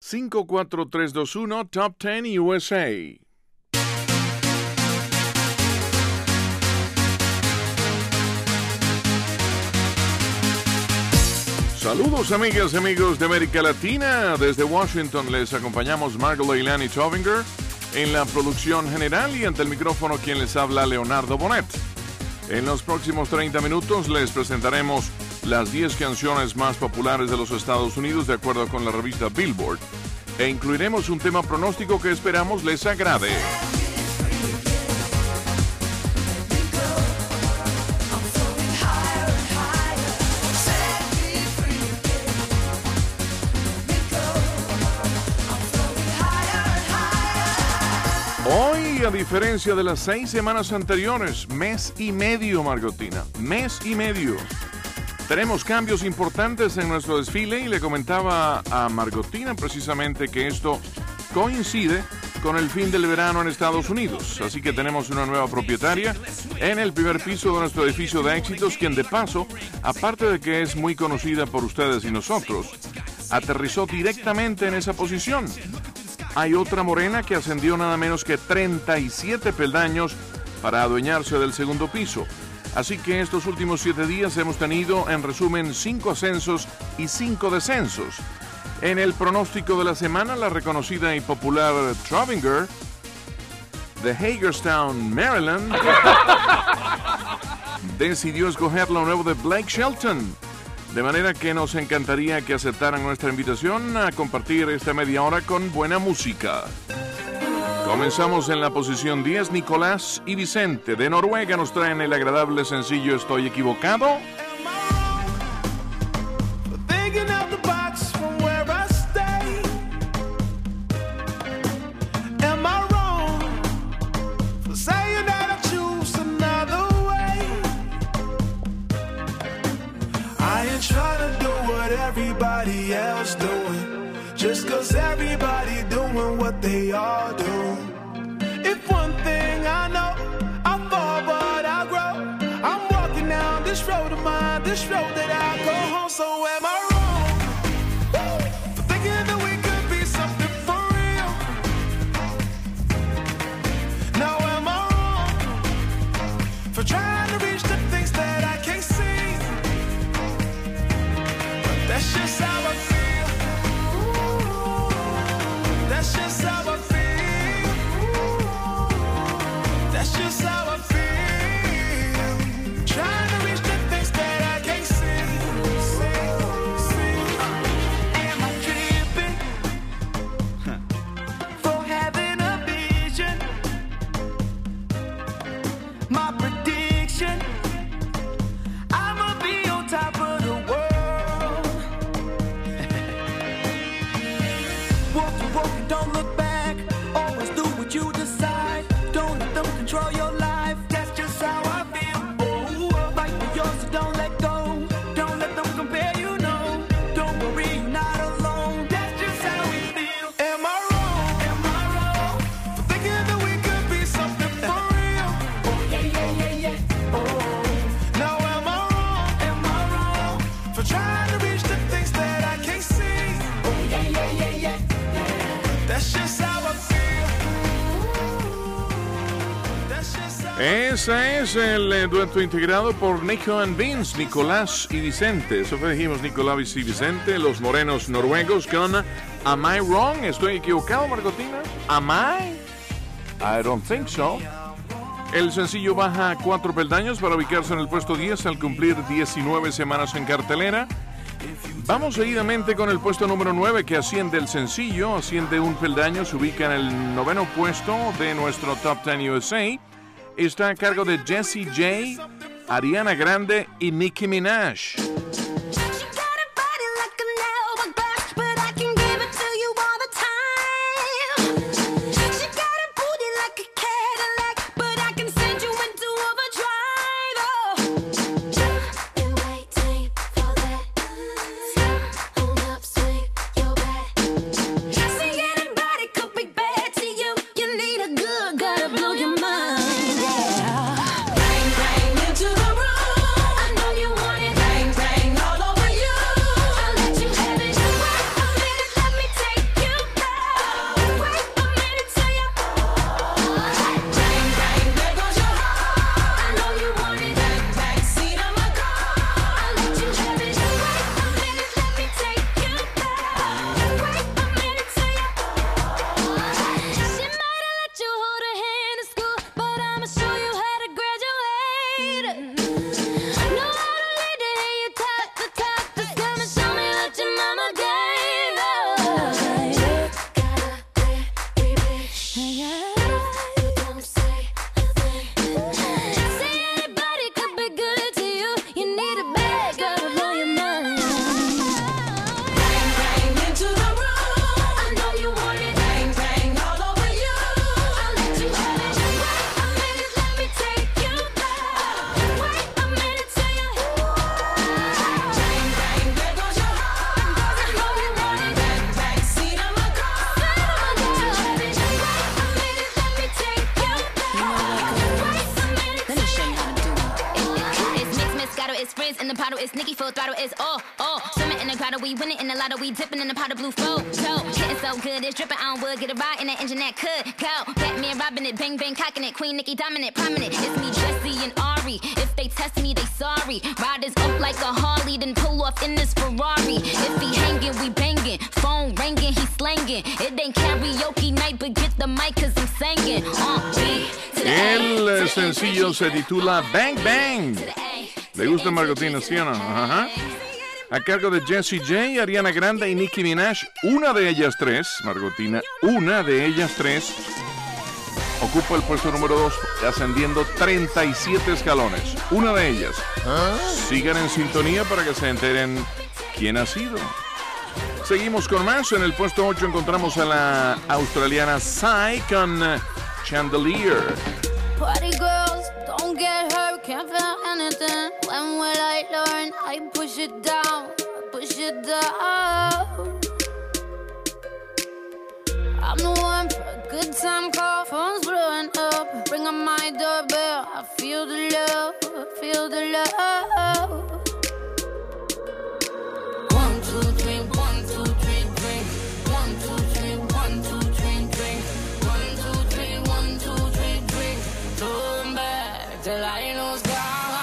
54321 Top 10 USA. Saludos amigas y amigos de América Latina. Desde Washington les acompañamos Margot Leilani Tovinger en la producción general y ante el micrófono quien les habla Leonardo Bonet. En los próximos 30 minutos les presentaremos las 10 canciones más populares de los Estados Unidos de acuerdo con la revista Billboard e incluiremos un tema pronóstico que esperamos les agrade. Hoy, a diferencia de las 6 semanas anteriores, mes y medio, Margotina, mes y medio. Tenemos cambios importantes en nuestro desfile y le comentaba a Margotina precisamente que esto coincide con el fin del verano en Estados Unidos. Así que tenemos una nueva propietaria en el primer piso de nuestro edificio de éxitos, quien de paso, aparte de que es muy conocida por ustedes y nosotros, aterrizó directamente en esa posición. Hay otra morena que ascendió nada menos que 37 peldaños para adueñarse del segundo piso. Así que estos últimos 7 días hemos tenido, en resumen, 5 ascensos y 5 descensos. En el pronóstico de la semana, la reconocida y popular Tovinger de Hagerstown, Maryland, decidió escoger lo nuevo de Blake Shelton. De manera que nos encantaría que aceptaran nuestra invitación a compartir esta media hora con buena música. Comenzamos en la posición 10, Nicolás y Vicente de Noruega nos traen el agradable sencillo ¿Estoy equivocado? Everybody else doing, just 'cause everybody doing what they all do. If one thing I know, I fall but I grow. I'm walking down this road of mine, this road that I go home. So am I wrong for thinking that we could be something for real? Now am I wrong for trying to reach the things that I can't see? That's just how I feel. That's just how I feel. That's just how I feel. Trying to reach the things that I can't see. Am I tripping for having a vision? My prediction, I'ma be on top of the world. Don't look back, always do what you decide. Don't let them control your life, that's just how I feel. Oh, fight for yours, so don't let go. Don't let them compare, you know. Don't worry, you're not alone, that's just how we feel. Am I wrong for thinking that we could be something for real? Oh, yeah. Oh, now am I wrong for trying to reach the things that I can't see? Oh, yeah. That's just how I feel. Ese es el dueto integrado por Nico and Vince, Nicolás y Vicente. Eso fue, dijimos, Nicolás y Vicente, los morenos noruegos con Am I Wrong? ¿Estoy equivocado, Margotina? Am I don't think so. El sencillo baja 4 peldaños para ubicarse en el puesto 10 al cumplir 19 semanas en cartelera. Vamos seguidamente con el puesto número 9 que asciende el sencillo, asciende un peldaño, se ubica en el 9º puesto de nuestro Top 10 USA. Está a cargo de Jessie J, Ariana Grande y Nicki Minaj. Bang, bang into the room. I know you want it. Bang, bang. the bottle, it's Nicki full throttle, it's swimming in the grotto, we winning in the lotto, we dipping in the pot of blue flow. Getting so good, it's dripping on wood, get a ride in that engine that could go. Batman robbing it, bang bang cocking it, Queen Nicki dominant, prominent. It's me, Jesse and Ari. If they test me, they sorry. Riders up like a Harley, then pull off in this Ferrari. If he hanging, we banging. Phone ringing, he slanging. It ain't karaoke night, but get the mic 'cause I'm singing. El sencillo se titula Bang Bang. ¿Le gusta Margotina, sí o no? Ajá. A cargo de Jessie J, Ariana Grande y Nicki Minaj. Una de ellas tres, Margotina, una de ellas tres ocupa el puesto número 2, ascendiendo 37 escalones. Una de ellas. Sigan en sintonía para que se enteren quién ha sido. Seguimos con más. En el puesto 8 encontramos a la australiana Psy con Chandelier. Party girls, don't get hurt, can't feel anything. When will I learn? I push it down, push it down. I'm the one for a good time call, phone's blowing up. Ring on my doorbell, I feel the love, feel the love. 1, 2, 3, 1, 2, 3, drink. 1, 2, 3, 1, 2, 3, drink. 1, 2, 3, 1, 2, 3, drink. Turn back till I lose God.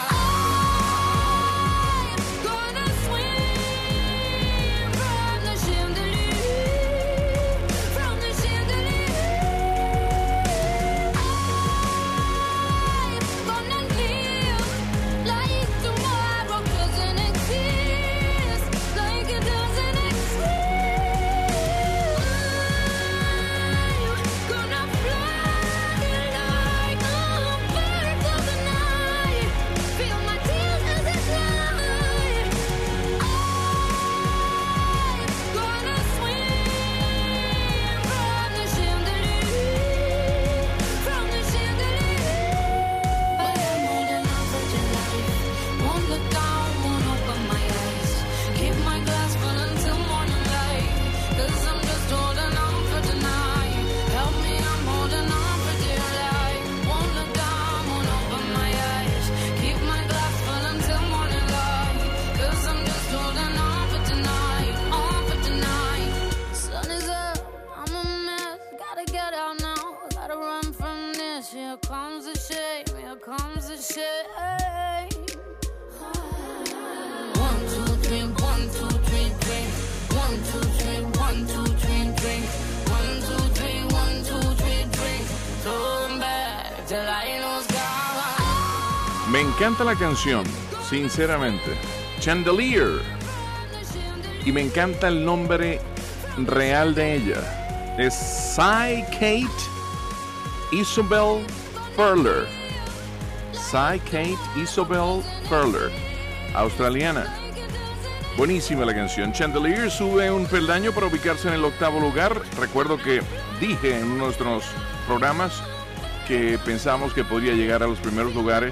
Me encanta la canción, sinceramente. Chandelier. Y me encanta el nombre real de ella. Es Psy Kate Isobel Furler. Psy Kate Isobel Furler, australiana. Buenísima la canción. Chandelier sube un peldaño para ubicarse en el 8º lugar. Recuerdo que dije en nuestros programas que pensamos que podría llegar a los primeros lugares.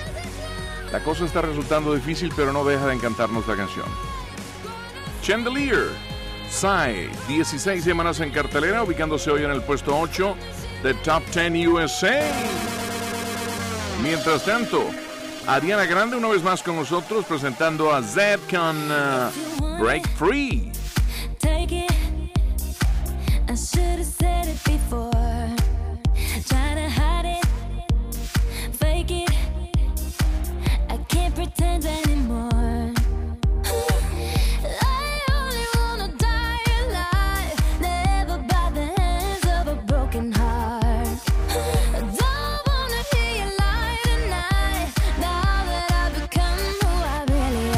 La cosa está resultando difícil, pero no deja de encantarnos la canción. Chandelier, Psy, 16 semanas en cartelera, ubicándose hoy en el puesto 8 de Top 10 USA. Mientras tanto, Ariana Grande una vez más con nosotros, presentando a Zedd con Break Free. Take it. I should have said it before. Try to hide it, fake it. I can't pretend anymore. I only wanna die alive, never by the hands of a broken heart. I don't wanna hear you lie tonight, now that I've become who I really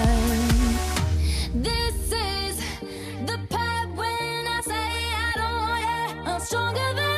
am. This is the part when I say I don't want it. I'm stronger than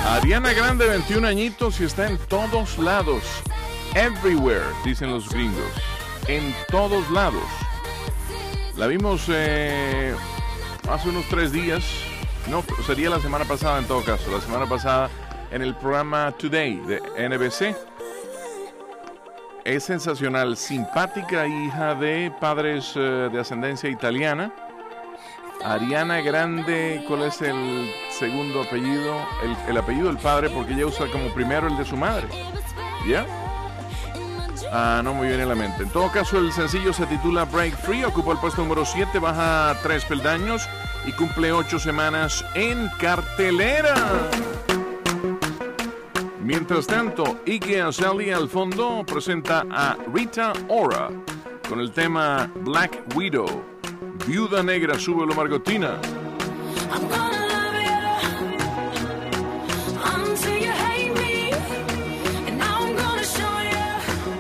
Ariana Grande, 21 añitos y está en todos lados. Everywhere, dicen los gringos. En todos lados. La vimos hace unos 3 días. No, sería la semana pasada en todo caso. La semana pasada en el programa Today de NBC. Es sensacional, simpática, hija de padres de ascendencia italiana. Ariana Grande, ¿cuál es el segundo apellido? El apellido del padre, porque ella usa como primero el de su madre. ¿Ya? No muy bien en la mente. En todo caso, el sencillo se titula Break Free, ocupa el puesto número 7, baja 3 peldaños y cumple 8 semanas en cartelera. Mientras tanto, Iggy Azalea al fondo presenta a Rita Ora con el tema Black Widow. Viuda Negra, súbelo, Margotina. I'm gonna love you until you hate me, and now I'm gonna show you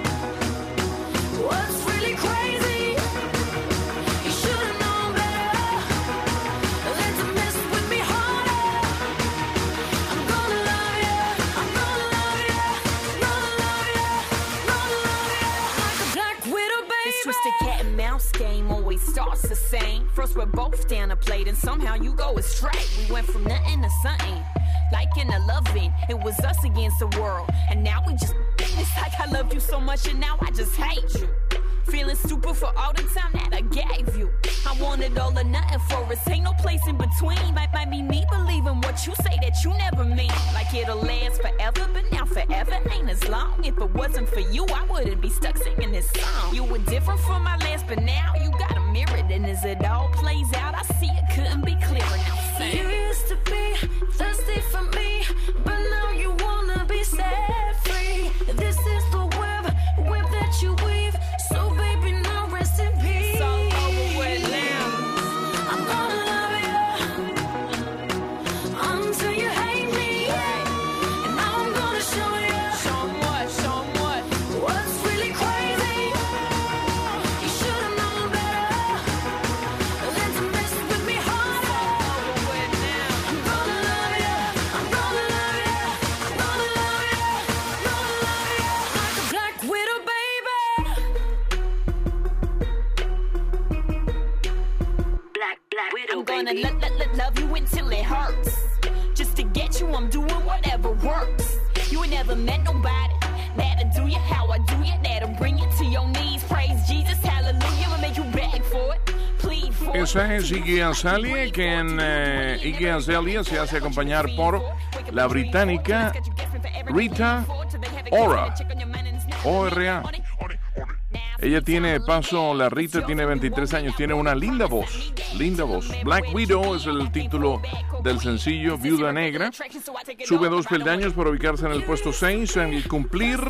what's really crazy. You should've known better than to mess with me harder. I'm gonna love you, I'm gonna love you, gonna love you, gonna love you like a black widow, baby. This twisted cat and mouse game always starts the same. First we're both down a plate and somehow you go astray. We went from nothing to something, like in a loving. It was us against the world, and now we just, it's like I loved you so much and now I just hate you. Feeling stupid for all the time that I gave you. I wanted all or nothing for us, ain't no place in between. Might be me believing what you say that you never mean. Like it'll last forever, but now forever ain't as long. If it wasn't for you, I wouldn't be stuck singing this song. You were different from my last, but now you got a mirror. And as it all plays out, I see it couldn't be clearer. Now sing. You used to be thirsty for me, but now you wanna be set free. This is the web that you weave. So baby, now rest in peace. It's all over with now. I'm gonna love you until you hate me, and now I'm gonna show you Show 'em what? what's really crazy. You should've known better than to mess with me harder. Over with now. I'm gonna love you, I'm gonna love you, I'm gonna love you, gonna love you like a black widow, baby. Black widow, I'm gonna love you until it hurts. Just to get you, I'm doing whatever works. You ain't never met nobody that'll do you how I do you, that'll bring you to your knees. Praise Jesus, hallelujah, I'ma make you beg for it. Plead for it. Esa es Iggy Azalea, que en Iggy Azalea se hace acompañar por la británica Rita Ora, O-R-A. Ella tiene paso, la Rita tiene 23 años, tiene una linda voz, linda voz. Black Widow es el título del sencillo, Viuda Negra. Sube 2 peldaños para ubicarse en el puesto 6 y cumplir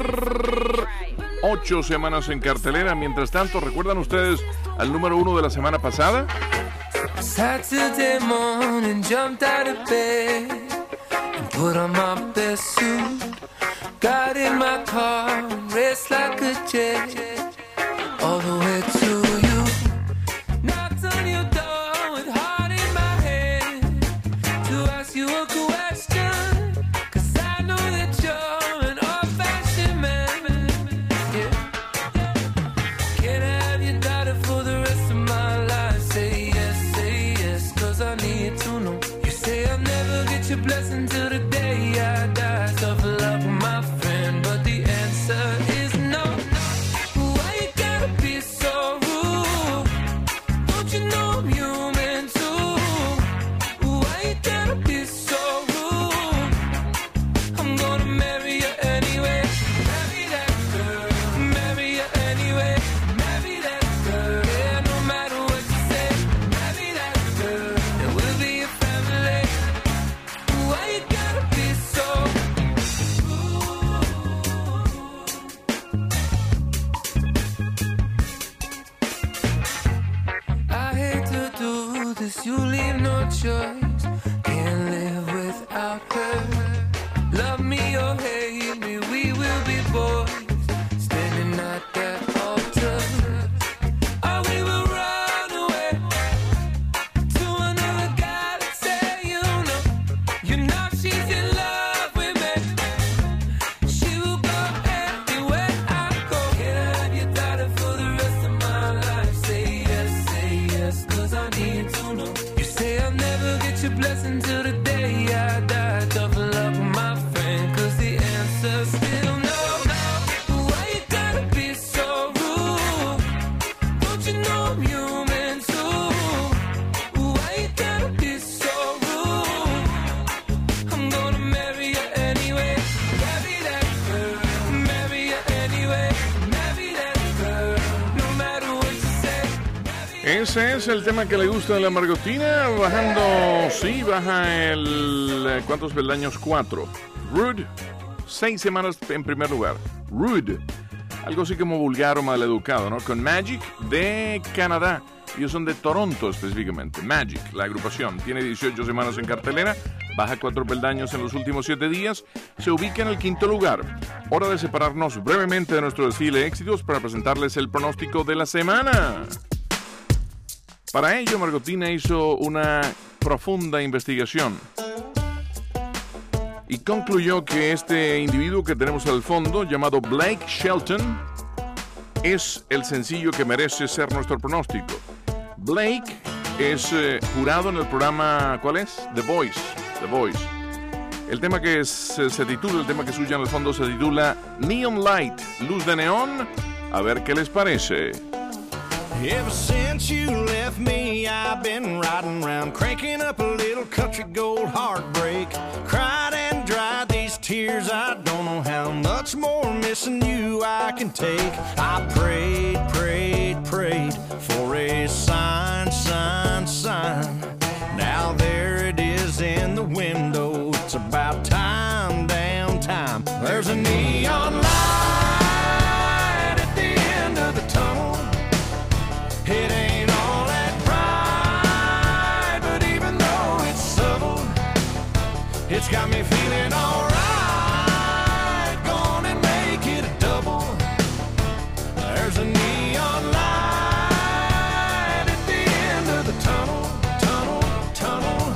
8 semanas en cartelera. Mientras tanto, ¿recuerdan ustedes al número 1 de la semana pasada? Saturday morning, jumped out of bed and put on my best suit. Got in my car and raced like a jet all the way to you. Knocked on your door with heart in my head to ask you a question, 'cause I know that you're an old-fashioned man. Yeah. Can I have your daughter for the rest of my life? Say yes, 'cause I need to know. You say I'll never get your blessing till the day I die. Tough love with my friend, but the answer is no. Why you gotta be so rude? Don't you know I'm human too? Why you gotta be so rude? I'm gonna marry you anyway. Marry that girl. Marry you anyway. Marry that girl. Yeah, no matter what you say. Marry that girl. And we'll be a family. Why you gotta be Ese es el tema que le gusta a la Margotina. Bajando, sí, baja el... ¿Cuántos peldaños? 4. Rude, 6 semanas en primer lugar. Rude, algo así como vulgar o maleducado, ¿no? Con Magic de Canadá. Ellos son de Toronto específicamente. Magic, la agrupación, tiene 18 semanas en cartelera. Baja 4 peldaños en los últimos 7 días. Se ubica en el 5º lugar. Hora de separarnos brevemente de nuestro desfile de éxitos para presentarles el pronóstico de la semana. Para ello, Margotina hizo una profunda investigación y concluyó que este individuo que tenemos al fondo, llamado Blake Shelton, es el sencillo que merece ser nuestro pronóstico. Blake es jurado en el programa, ¿cuál es? The Voice. The Voice. El tema que se titula, el tema que suya en el fondo se titula Neon Light, luz de neón. A ver qué les parece. Ever since you left me, I've been riding around, cranking up a little country gold heartbreak. Cried and dried these tears, I don't know how much more missing you I can take. I prayed, prayed, prayed for a sign, sign, sign. Now there it is in the window, it's about time, damn time. There's a neon light at the end of the tunnel. It ain't all that bright, but even though it's subtle, it's got me feeling alright. Go on and make it a double. There's a neon light at the end of the tunnel, tunnel, tunnel.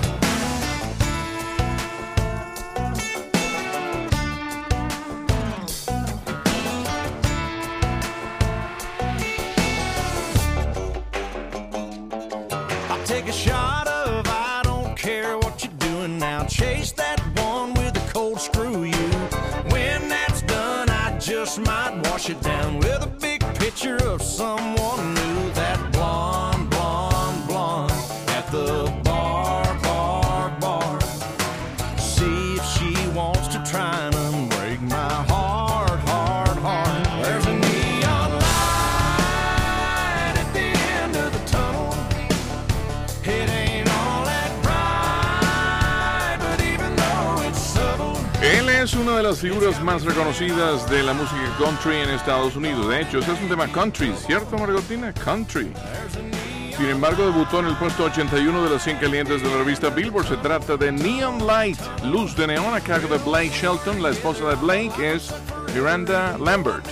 Take a shot of I don't care what you're doing now. Chase that one with a cold screw you. When that's done, I just might wash it down with a big picture of someone new. That blonde, blonde, blonde at the bar, bar, bar. See if she wants to try and unbreak my heart, heart, heart. There's a neon light at the end of the tunnel. It ain't all that bright, but even though it's subtle. Él es una de las figuras más reconocidas de la música country en Estados Unidos. De hecho, este es un tema country, ¿cierto, Margotina? Country. Sin embargo, debutó en el puesto 81 de las 100 calientes de la revista Billboard. Se trata de Neon Light, luz de neón, a cargo de Blake Shelton. La esposa de Blake es Miranda Lambert.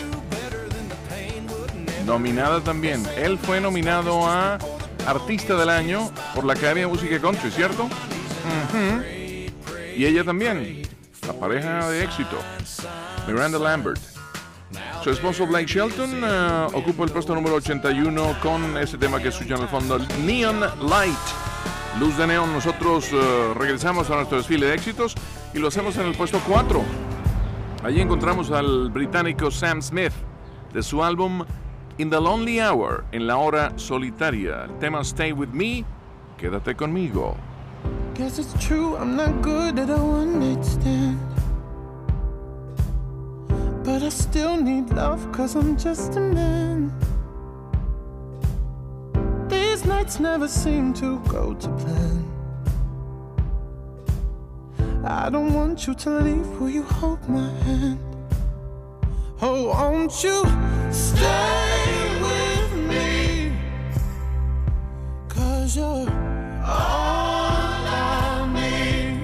Nominada también. Él fue nominado a Artista del Año por la Academia de Música Country, ¿cierto? Uh-huh. Y ella también, la pareja de éxito, Miranda Lambert. Su esposo Blake Shelton ocupa el puesto número 81 con ese tema que escuchan en el fondo, Neon Light, luz de neón. Nosotros regresamos a nuestro desfile de éxitos y lo hacemos en el puesto 4. Allí encontramos al británico Sam Smith de su álbum In the Lonely Hour, en la hora solitaria. El tema Stay With Me, quédate conmigo. Guess it's true, I'm not good at a one-night stand. But I still need love, cause I'm just a man. These nights never seem to go to plan. I don't want you to leave, will you hold my hand? Oh, won't you stay with me? Cause you're all I need.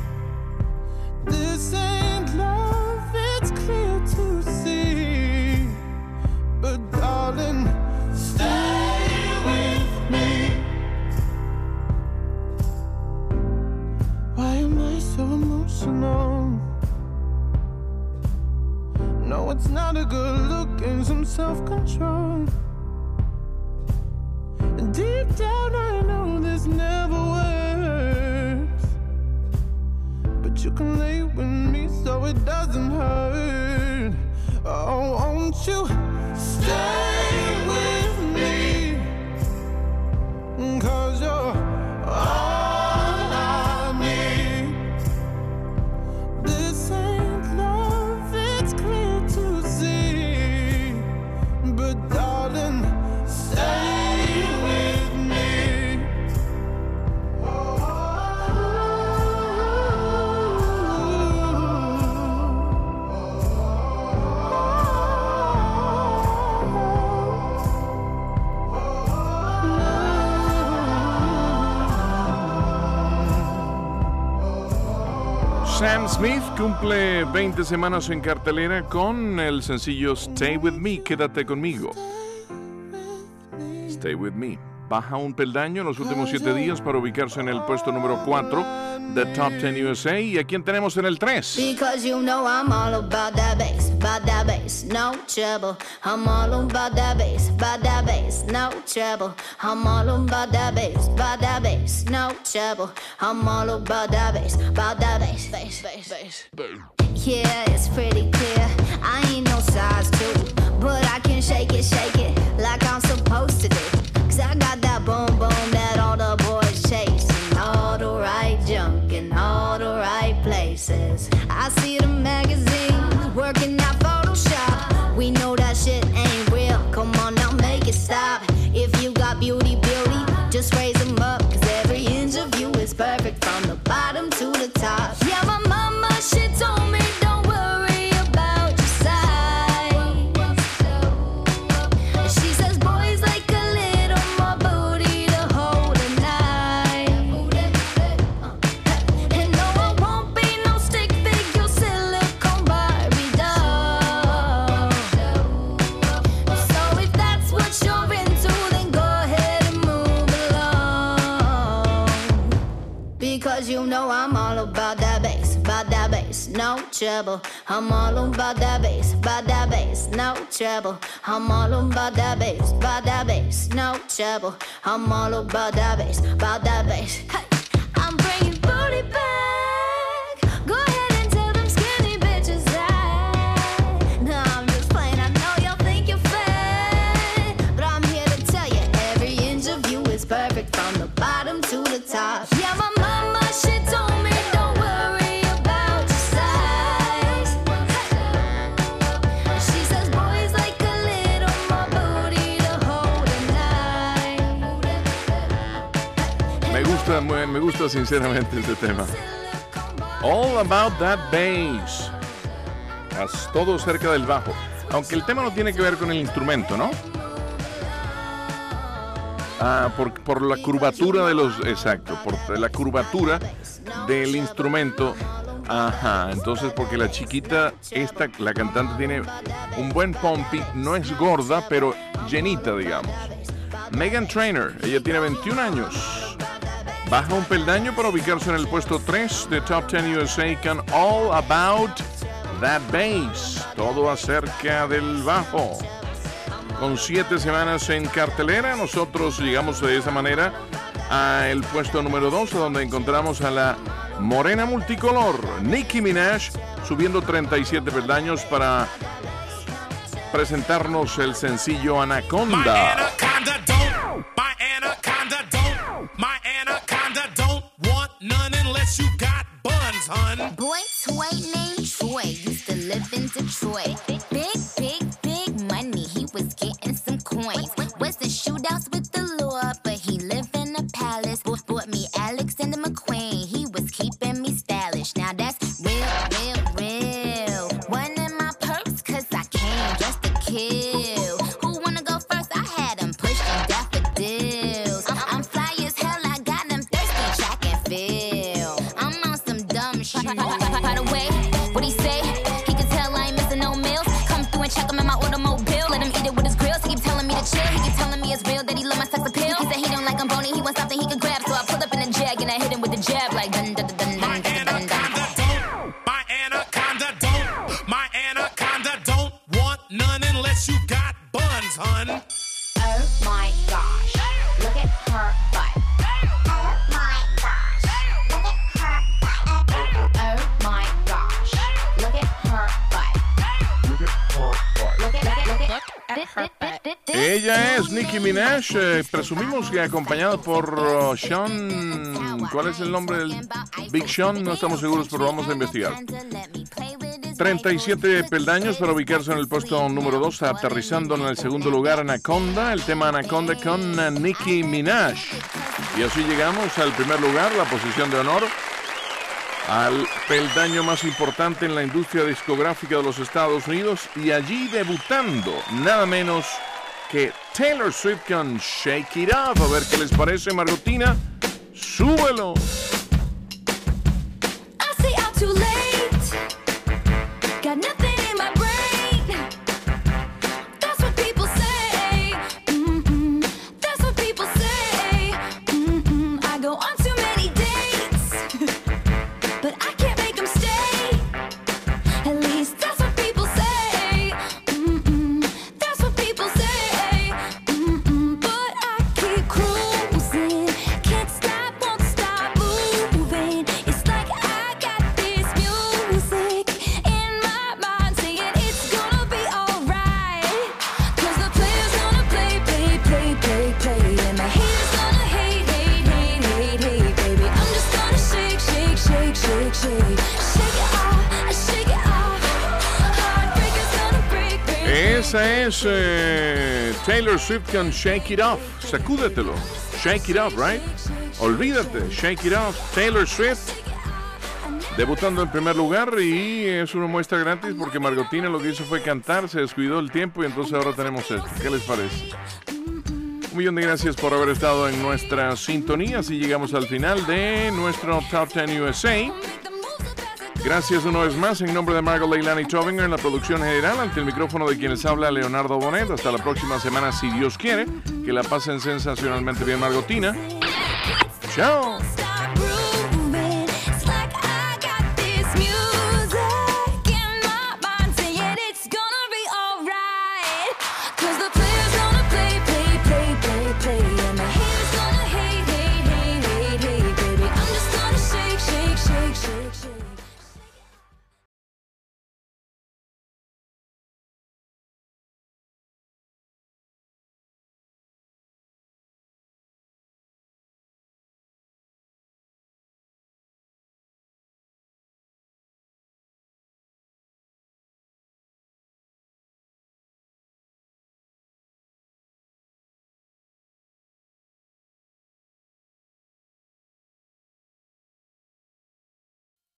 This ain't love, it's clear to see. But darling, stay with me. Why am I so emotional? No, it's not a good look and some self-control. Deep down I know this never works, but you can lay with me so it doesn't hurt. Oh, won't you stay with me? Cause you're all I need. This ain't love, it's clear to see. But darling, stay with me. Sam Smith cumple 20 semanas en cartelera con el sencillo Stay With Me, Quédate Conmigo. Stay With Me. Baja un peldaño en los últimos 7 días para ubicarse en el puesto número 4 de Top 10 USA. ¿Y a quién tenemos en el 3? Because you know I'm all about that bass, no trouble. I'm all about that bass, no trouble. I'm all about that bass, no trouble. I'm all about that bass, bass. Yeah, it's pretty clear. I ain't no size 2, but I can shake it like I'm supposed to do. 'Cause I got that boom boom that all the boys chase, and all the right junk in all the right places. I see the magazines working out Photoshop. We know that shit ain't real. Come on now, make it stop. If you got beauty, just raise them up. 'Cause every inch of you is perfect from the bottom to the top. Yeah, my mama, she told me don't worry about your size. She says boys like a little more booty to hold at night. And no, I won't be no stick figure silicone Barbie doll. So if that's what you're into, then go ahead and move along. Because you know I'm all about that bass, no trouble. I'm all about that bass, no trouble. I'm all about that bass, no trouble. I'm all about that bass, Hey, I'm bringing booty back. Go ahead and tell them skinny bitches that. No, I'm just playing. I know y'all think you're fat, but I'm here to tell you every inch of you is perfect from the bottom to the top. Yeah, my mama, she told me don't worry about your size. She says boys like a little more booty to hold at night. Me gusta sinceramente este tema. All About That Bass. Todo cerca del bajo. Aunque el tema no tiene que ver con el instrumento, ¿no? Por la curvatura de los... Exacto, por la curvatura del instrumento. Ajá, entonces porque la chiquita, la cantante tiene un buen pompi, no es gorda, pero llenita, digamos. Meghan Trainor, ella tiene 21 años. Baja un peldaño para ubicarse en el puesto 3 de Top 10 USA con All About That Bass. Todo acerca del bajo. Con 7 semanas en cartelera, nosotros llegamos de esa manera al puesto número 2, donde encontramos a la morena multicolor Nicki Minaj, subiendo 37 peldaños para presentarnos el sencillo Anaconda. My anaconda don't want none unless you got buns, hun. Boy toy named Troy used to live in Detroit. Big money, he was getting some coins. Wasn't shootouts with the law, but he lived in a palace. Bought me Alexander McQueen, he was keeping me stylish. Now that's real. One in my purse, 'cause I came just to kill. Who wanna go first? I had him pushing daffodils. I'm fly as hell, I got him thirsty, track and field. I'm on some dumb shit. By the way, what he say? He can tell I ain't missing no meals. Come through and check him in my automobile. Let him eat it with his grills. He keep telling me to chill. He keep telling me it's real that he love my sex appeal. He said he don't like I'm bony, he wants something he can grab. So I pull up in a jag and I hit him with the jab like dun dun dun dun dun dun dun. My anaconda don't want none unless you got buns, hun. Oh my gosh, look at her butt. Oh my gosh, look at her butt. Oh my gosh, look at her butt. Look at her butt. Ella es Nicki Minaj, presumimos que acompañada por Sean. ¿Cuál es el nombre del Big Sean? No estamos seguros, pero vamos a investigar. 37 peldaños para ubicarse en el puesto número 2, aterrizando en el segundo lugar Anaconda, el tema Anaconda con Nicki Minaj. Y así llegamos al primer lugar, la posición de honor, al peldaño más importante en la industria discográfica de los Estados Unidos, y allí debutando nada menos que Taylor Swift con Shake It Up. A ver qué les parece, Margotina. ¡Súbelo! I say out too late. but I can't make them stay. At least that's what people say. That's what people say. But I keep cruising, can't stop, won't stop moving. It's like I got this music in my mind saying it's gonna be alright. 'Cause the player's gonna play, play, play, play, play, and the haters gonna hate, hate, hate, hate, hate, baby. I'm just gonna shake, shake, shake, shake, shake, shake it off, shake it off. Heartbreaker's gonna break, break, break. Esa es Taylor Swift con Shake It Off. Sacúdetelo. Shake It Off, right? Olvídate. Shake It Off. Taylor Swift debutando en primer lugar, y es una muestra gratis porque Margotina lo que hizo fue cantar, se descuidó el tiempo y entonces ahora tenemos esto. ¿Qué les parece? Un millón de gracias por haber estado en nuestra sintonía. Así llegamos al final de nuestro Top 10 USA. Gracias una vez más en nombre de Margot Leilani Tobinger en la producción general, ante el micrófono de quien les habla Leonardo Bonet. Hasta la próxima semana, si Dios quiere. Que la pasen sensacionalmente bien, Margotina. Chao.